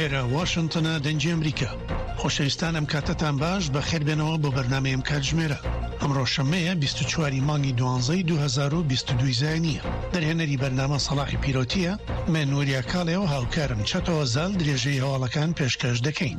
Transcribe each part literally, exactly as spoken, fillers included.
لێرە واشنگتنە دەنجی ئەمریکا. خۆشەویستانم کاتتان باش بە خێر بێنەوە بۆ بەرنامەیەم کاتژمێرە. ئەمڕۆ شەمەیە بیست و چواری مانگی دوانزەی دوو هەزار و بیست و دوو زاینیە. دەرهێنەری بەرنامە سەڵاحی پیرۆتیە، من وەریا کاڵێەوە هاوکارم چەتەوە زال درێژەی هەواڵەکان پێشکەش دەکەین.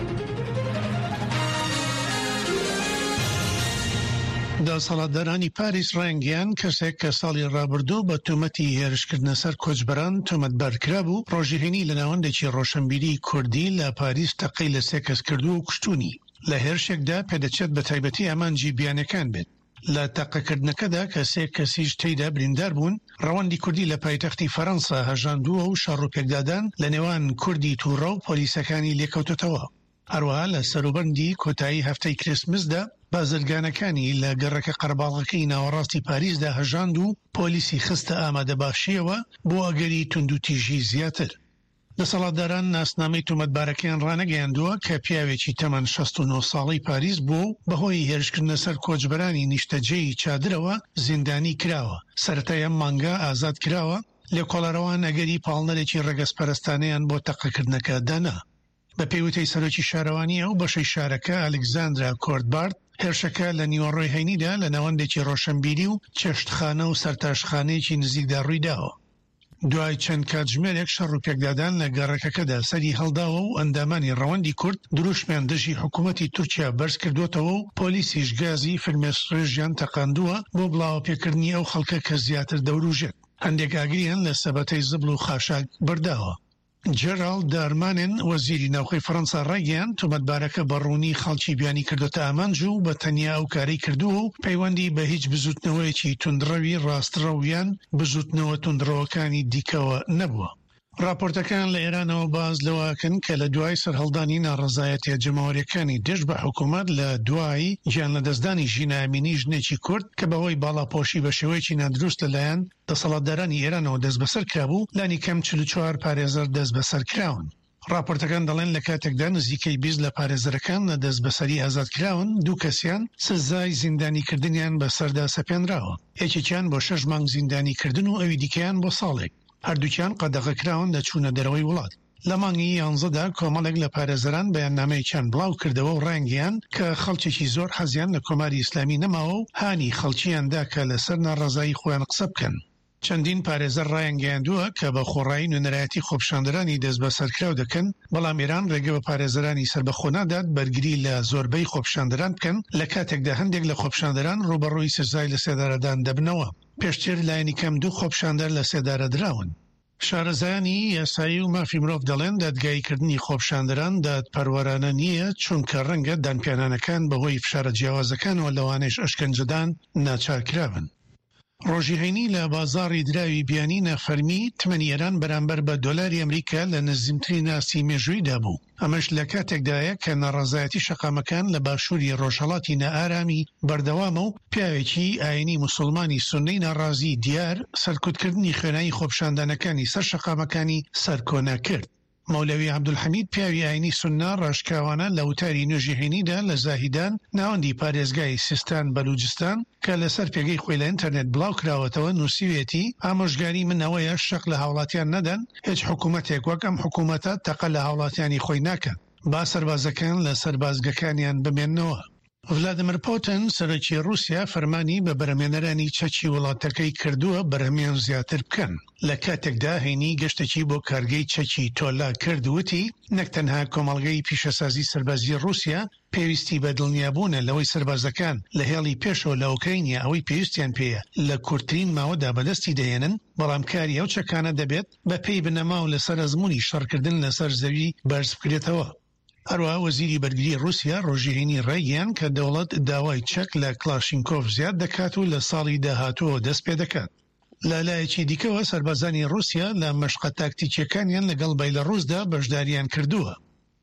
دەسەڵاتدارانی پاریس ڕایانگەیان کەسێک کە ساڵی ڕابردوو بە تۆمەتی هێرشکردنە سەر کۆچبەران تۆمەتبارکرا بوو ڕۆژیهێنی لە ناوەندێکی ڕۆشنبیری کوردی لە پاریس تەقەی لە سێ کەس کردو و کوشتونی. لە هێرشێکدا پێدەچێت بە تایبەتی ئامانجی بیانەکان بێت. لە تەقەکردنەکەدا کە سێ کەسیش تێیدا بریندار بوون، ڕەوەندی کوردی لە پایتەختی فەڕەنسا هەژاندووە و شەڕوپێکدادان لە نێوان کوردی تووڕە و پۆلیسەکانی لێکەوتوتەوە. هەروەها لە سەروبەندی کۆتایی هەفتەی کریسمسدا بازرگانەکانی لە گەڕەکە قەرباڵەکەی ناوەڕاستی پاریسدا هەژاند و پۆلیسی خستە ئامادە باشیەوە بۆ ئەگەری تونند و تیژی زیاتر. دەسەڵاتداران ناسنامەی تۆمەتبارەکەیان ڕانەگەیاندووە کە پیاوێکی تەمەن شەست و نۆ ساڵی پاریس بوو بەهۆی هێرشکردنە سەر کۆچبەرانی نیشتەجێی چادرەوە زیندانی کراوە. سەرەتای ئەم مانگا ئازاد کراوە، لێکۆڵەرەوان ئەگەری پاڵنەرێکی ڕەگەزپەرستانەیان بۆ تەقەکردنەکە دانا. بە پێیوتەی سەرۆکی شارەوانی ئەو بەشەی شارەکە ئەلێکزاندرا کۆرتبارد، هێرشەکە لە نیوەڕۆی هەینیدا لە ناوەندێکی ڕۆشنبیری و چێشتخانە و سەرتاشخانەیەکی نزیکدا ڕوویداوە. دوای چەند کاتژمێرێک شەڕوپێکدادان لە گەڕەکەکەدا سەری هەڵداوە و ئەندامانی ڕەوەندی کورد دروشمیان دژی حکوومەتی تورکیا بەرز کردوتەوە و پۆلیسیش گازی فرمێسڕێژیان تەقاندووە بۆ بڵاوپێکردنی ئەو خەڵکە کە زیاتر دەوروژێت. هەندێک ئاگریان لە سەبەتەی زبل و خاشاک بەرداوە. جێرال دارمانن وەزیری ناوخۆی فەڕەنسا ڕایگەیان تۆمەتبارەکە بەڕوونی خەڵکی بیانی کردوتە ئامانج و بە تەنیا ئەو کارەی کردووە و پەیوەندی بە هیچ بزوتنەوەیەکی توندڕەوی ڕاستڕەویان بزوتنەوە توندڕەوەکانی دیکەوە نەبووە. راپۆرتەکان لە ئێرانەوە باز لەوەکەن کە لە دوای سەرهەڵدانی ناڕەزایەتیە جەماوەریەکانی دێش بە حکوومەت لە دوای گیان لەدەستدانی ژینامینی ژنێکی کورد کە بەهۆی باڵاپۆشی بە شێوەیەکی نادروست لەلایەن دەسەڵاتدارانی ئێرانەوە دەست بەسەر کرابوو، لانی کەم چل و چوار پارێزەر دەست بەسەر کراون. راپۆرتەکان دەڵێن لە کاتێکدا نزیکەی بیست لە پارێزەرەکان لە دەست بەسەری ئازادکراون، دوو کەسیان سزای زیندانیکردنیان بەسەردا سەپێنراوە. یەکێکیان بۆ شەش مانگ زیندانیکردن و ئەوی دیکەیان بۆ ساڵێک. هەردووکیان قەدەغەکراون لە چوونە دەرەوەی وڵات. لە مانگی یانزەدا کۆمەڵێک لە پارێزەران بەیاننامەیەکیان بڵاو کردەوە و ڕایانگەیان کە خەڵکێکی زۆر حەزیان لە کۆماری ئیسلامی نەماوە و هانی خەڵکییاندا کە لەسەر ناڕەزایی خۆیان قسە بکەن. چەندین پارێزەر ڕایانگەیاندووە کە بە خۆڕایی نوێنەرایەتی خۆپیشاندەرانی دەست بەسەرکراو دەکەن، بەڵام ئێران ڕێگە بە پارێزەرانی سەربەخۆ نادات بەرگری لە زۆربەی خۆپیشاندەران بکەن، لە کاتێکدا هەندێک لە خۆپیشاندەران ڕوبەڕووی سزای لە سێدارەدان دەبنەوە. پێشتر لایەنی کەم دوو خۆپیشاندەر لە سێدارە دراون. شارەزایانی یاسایی و مافی مرۆڤ دەڵێن دادگاییکردنی خۆپیشاندەران دادپەروەرانە نییە، چونکە ڕەنگە دانپێنانەکان بەهۆی فشارە جیاوازەکانەوە لەوانەیش ئەشکەنجەدان ناچارکراون. ڕۆژیهێنی لە بازاڕی دراوی بیانی نەفەرمی تمەنی ئێران بەرامبەر بە دۆلاری ئەمریکا لە نزیمترین ناسی مێژوویدا بوو. ئەمەش لە کاتێکدایە کە ناڕەزایەتی شەقامەکان لە باشووری ڕۆژهەڵاتی نەئارامی بەردەوامە و پیاوێکی ئاینی موسڵمانی سوننەی ناڕازی دیار سەرکوتکردنی خوێنایی خۆپیشاندانەکانی سەر شەقامەکانی سەرکۆنا کرد. مەولەوی عەبدولحەمید پیاوی ئاینی سوننا ڕاشکاوانە لە وتاری نوێژیهێنیدا لە زاهیدان ناوەندی پارێزگای سیستان بەلوجستان کە لەسەر پێگەی خۆی لە ئینتەرنێت بڵاو کراوەتەوە نووسیوێتی ئامۆژگاری من ئەوەیە شەق لە هاوڵاتیان نەدەن، هیچ حکوومەتێک وەک ئەم حکوومەتە تەقە لە هاوڵاتیانی خۆی ناکەن، با سەربازەکان لە سەربازگەکانیان بمێننەوە. ڤلادیمیر پوتین سەرۆکی رووسیا فەرمانی بە بەرهەمێنەرانی چەکی وڵاتەکەی کردووە بەرهەمێن زیاتر بکەن. لە کاتێکدا هێنی گەشتێکی بۆ کارگەی چەکی تۆلا کردووتی نەک تەنها کۆمەڵگەی پیشەسازی سەربازی رووسیا پێویستی بە دڵنیابوونە لەوەی سەربازەکان لە هێڵی پێشەوە لە ئوکراینیا ئەوەی پێویستیان پێیە لە کورتترین ماوەدا بەدەستی دەهێنن، بەڵام کاری ئەو چەکانە دەبێت بە پێی بنەما و لەسەر ئەزموونی شەڕکردن لەسەر زەوی بەرز بکرێتەوە. هەروەها وەزیری بەرگری رووسیا ڕۆژیهێنی ڕایگەیان کە دەوڵەت داوای چەک لە کلاشینکۆڤ زیاد دەکات و لە ساڵی داهاتووە دەست پێ دەکات. لە لایەکی دیکەوە سەربازانی رووسیا لە مەشقە تاکتیکیەکانیان لەگەڵ بەیلەڕووسدا بەشداریان کردووە.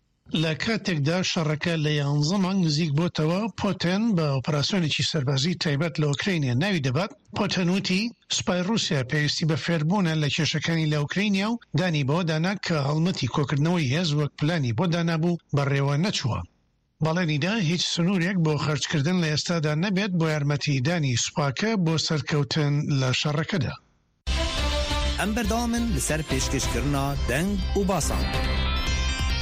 لە کاتێکدا شەڕەکە لە یانزە مانگ نزیک بۆتەوە، پۆتین بە ئۆپراسیۆنێکی سەربازی تایبەت لە ئوکراینیا ناوی دەبات. پۆتین وتی سوپای رووسیا پێویستی بە فێربوونە لە کێشەکانی لە ئوکراینیا و دانی بۆ دانا کە هەڵمەتی کۆکردنەوەی هێز وەک پلانی بۆ دانابوو بەڕێوە نەچووە. بەڵێنیدا هیچ سنوورێک بۆ خەرجکردن لە ئێستادا نەبێت بۆ یارمەتیدانی سوپاکە بۆ سەرکەوتن لە شەڕەکەدا. ئەم بەردەوامن لەسەر پێشکەشکردنا دەنگ و باسان.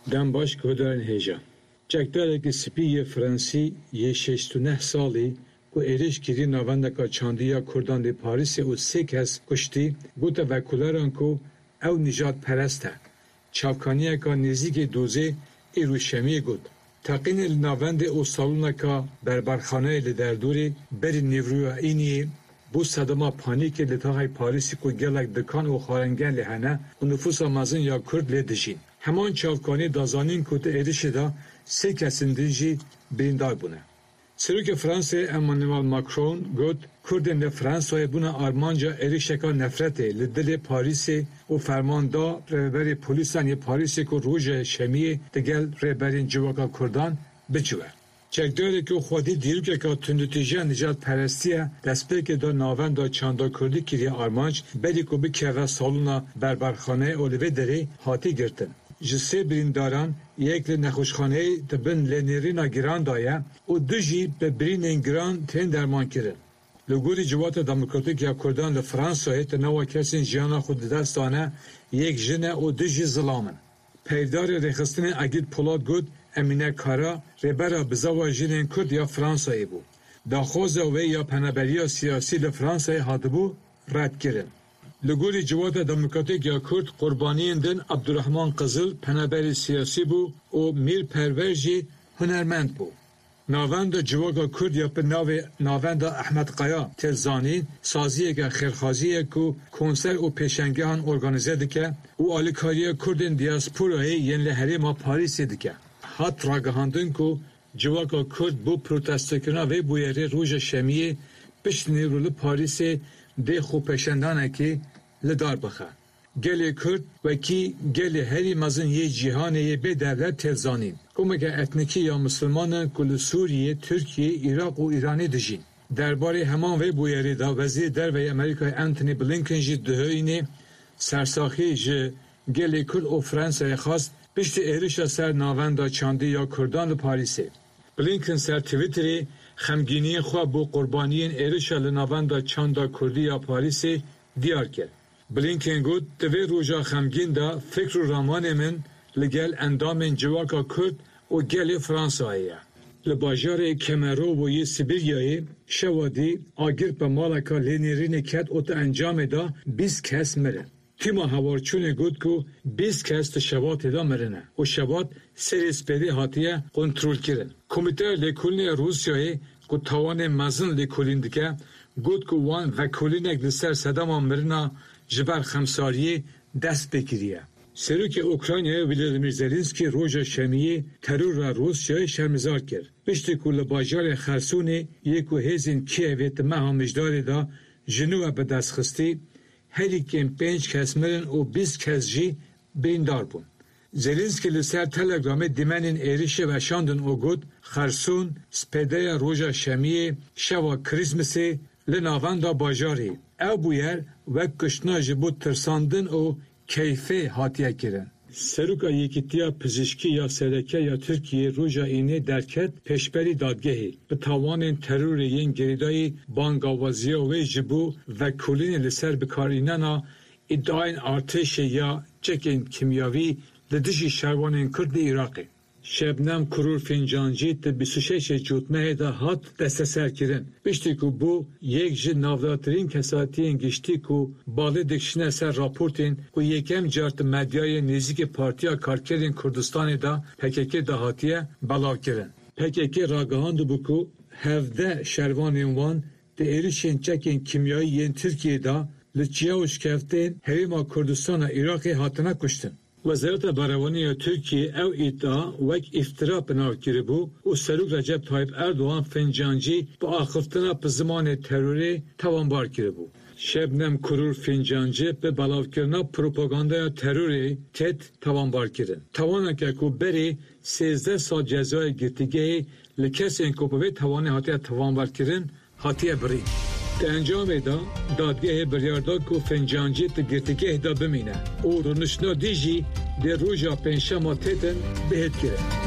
دم باش کدرن هجا چکداره که سپی فرانسی یه ششت و نه سالی و ایرش کری نواندکا چاندیا کردان دی پاریس و سه کس کشتی گوتا وکولاران که او نجات پرسته چاوکانیه که نزدیک دوزه ایرو شمی گود تقین نواند او سالونه که بربرخانه لدردوری بری نیوروی اینی بو صدما پانیک لطاقی پاریسی که گلک دکان و خارنگن لحنه و نفوس مازن یا کرد لدجین همان چاوکانی دازانین که تا ایرش دا سه کسین دنجی بریندار بونه سروک فرانسه امانوئل ماکرون گفت کردن در فرانسه بنا آرمانجا ایرشکا نفرته لدل پاریس و فرماندا رهبر پلیسان پاریس کو روز شمی دگل رهبرین جواکا کردان بچوه چکداره که خودی دیروکه که تندوتیجه نجات پرستیه دست که دا ناون دا چاندا کردی کری آرمانج بلی که بکه و سالونا بربرخانه اولوه داره حاتی گرتن جسه برینداران یک نخوشخانه دبن لنیرینا گران دایه و دو جی به برین گران تین درمان کرن. لگوری جوات دموکراتیک یا کردان لفرانسا تنوع کسین جیانا خود دستانه یک جنه و دو جی ظلامن. پیدار رخستن اگید پولاد گود امینه کارا ربرا بزاوا جنین کرد یا فرانسایی بو. داخوز و یا پنبریا سیاسی لفرانسای هاتبو رد کرن. لگوری جوات دموکراتیک یا کرد قربانیان دن عبدالرحمن قزل پنبری سیاسی بو و میر پرورجی هنرمند بو. ناوند جواگا کرد یا پر ناو ناوند احمد قیا تلزانی سازیه که خیرخازیه که کنسر و پیشنگان ارگانیزه دکه و آلیکاری کردن دیاسپورای ین لحری ما پاریسی دکه. حت راگهاندن که جواگا کرد بو پروتستکرنا و بویره روژ شمیه پشت نیرول پاریسی ده خوب پیشندانه که لدار بخه. گلی کرد و کی گلی هری مزن یه جهانه یه به دولت تلزانین. کمک اتنیکی یا مسلمانان کل سوریه، ترکیه، عراق و ایرانی دژین. درباره همان و بویری دا وزیر در و امریکای انتونی بلینکن جی دهینه سرساخی جه گلی کرد و فرانسه خواست پشت ایرش سر ناوندا چاندی یا کردان پاریسه. بلینکن سر تویتری خمگینی خواه بو قربانیین ایرش لناوندا چاندا کردی یا پاریسه دیار کرد. بلینکن گفت دوی روژا خمگین دا فکر و رامان من لگل اندام جواکا کرد و گل فرانساییه. لباجار کمرو و یه سیبیریایی شوادی آگر به مالکا لینیرین کت اوتا انجام دا بیست کس مره. تیما هوارچون گفت که بیست کس تا شوات دا مرنه و شوات سر اسپیدی هاتیه کنترول کرن. کمیته لیکولین روسیایی که توان مزن لیکولین دکه گفت که وان وکولینک لسر صدام مرنه جبر خمساریه دست بگیریه. سروک اوکراینیا ولادیمیر زلنسکی روژا شمیه ترور را روسیای شرمزار کرد. پشت کل باجار خرسونی یک و هزین کیویت مها مجدار دا جنوب به دست خستی هری کم پنج کس مرن و بیست کس جی بیندار بون. زلنسکی لسر تلگرام دیمنین ایریشه و شاندن او گود خرسون سپیده روژا شمیه شوا کریسمسی لناواندا باجاری. او بویر وک کشنا جبو ترساندن او کیفه هاتیه کرن. سروکا یکیتیا پزشکی یا سرکه یا ترکیه روژا اینه درکت پشبری دادگهی به تاوان ترور ین گریدای بانگاوازی و جبو و کلین لسر بکارینانا ادعاین ارتش یا چکین کیمیاوی لدشی شروان کرد عراقی. شبنم کرور فنجانجی تا بیست و شش جوتمه دا هات دست سر کرن. بشتی که بو یک جه نافداترین کساتی انگشتی که باله دکشنه سر راپورتین که یکم جارت مدیای نزیک پارتیا کارکرین کردستان دا پککی دا هاتیه بلاو کرن. پککی راگهاند بو که هفده شروانین وان دا ایریشین چکین کیمیایی ین ترکیه دا لچیاوش کفتین هریما کردستان عراقی هاتنه کشتن. وزارت بهره‌وری ترکیه او ادعا وک افترا بناو کرده بو و سروک رجب طایب اردوغان فنجانجی با آخفتنا به زمان تروری توانبار کرده بو. شبنم کرور فنجانجی به بلاو کردن پروپاگاندا تروری تد توانبار کرده. توانه که کو بری سیزده سال جزای گرتیگه لکس این کوپوی توانه هاتیه توانبار کردن هاتیه بری. در انجام دا دادگاه بریارداد که فنجانجی تا گرتگه دا بمینه او رونشنا دیجی در روژا پنشما تیتن بهت کرد.